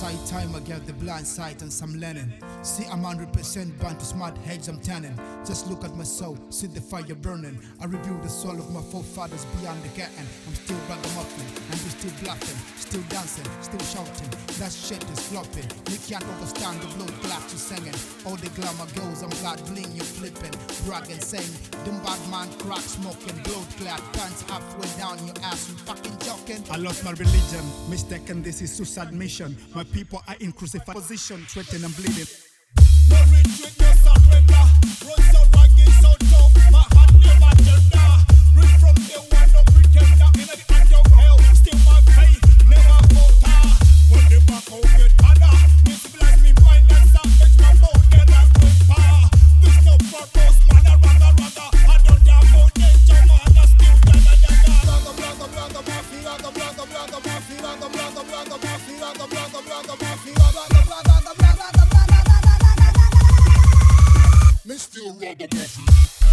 side time I get the blind sight and some learning. See, I'm 100% bound to smart heads I'm turning. Just look at my soul, see the fire burning. I review the soul of my forefathers beyond the curtain. I'm still ragamuffin, and we still bluffing, still dancing, still shouting. That shit is flopping. You can't understand the blood clot you singing. All the glamour goes, I'm glad bling you flipping, bragging, saying, them bad man crack smoking, blood clot pants halfway down your ass, you fucking joking. I lost my religion, mistaken this is suicide mission. My people are in crucified position, sweating and bleeding. No retreat, no surrender. Run so rugged, so tough. My heart never tender. Read from the one, no pretender. In the act of hell, still my faith never falter. When the back out get harder, me civilize me mind and savage my body like with power. This no purpose, man, I rather. I don't care about danger, man, I still dagger. Brother, mafia, me still rather mafia.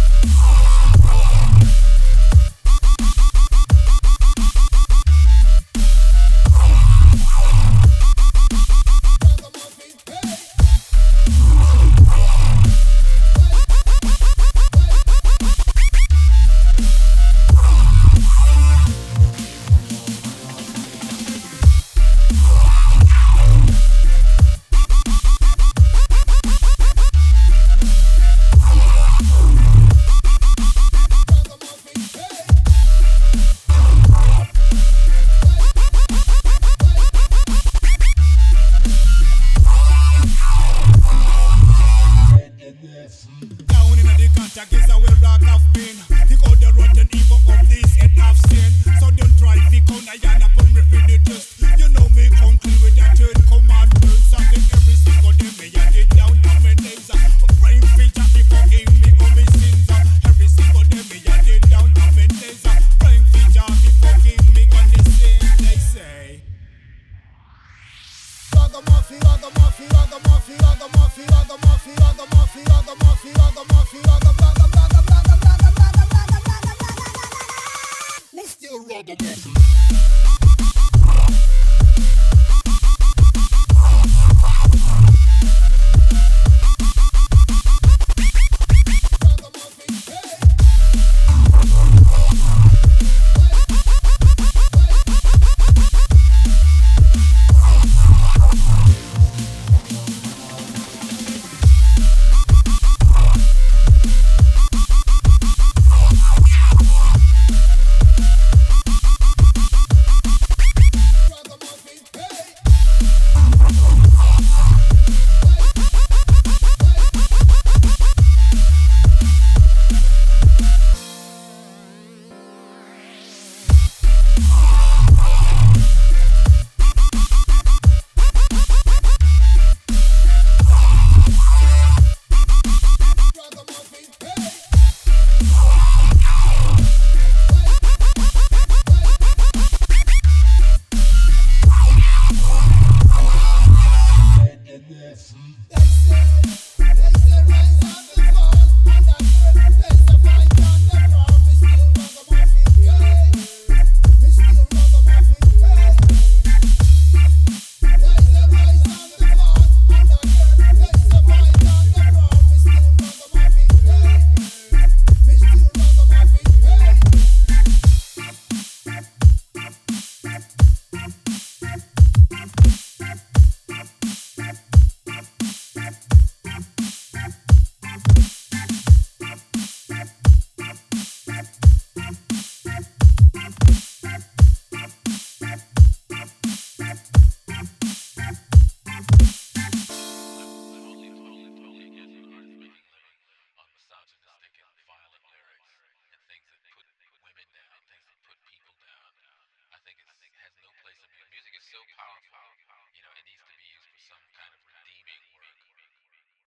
Down in the contact is where rock have been. Think all the rotten evil of this and have seen. So don't try to think on I am upon me for the just. You know me come clean with that third commandment. Something every single day me I did down on my names. Praying feature he forgive me all my sins. Every single day me I did down on my names. Praying feature he forgive me on the sins. They say the mafia, the mafia, the mafia, the mafia, the mafia, the mafia, the mafia, the mafia, the still rather mafia.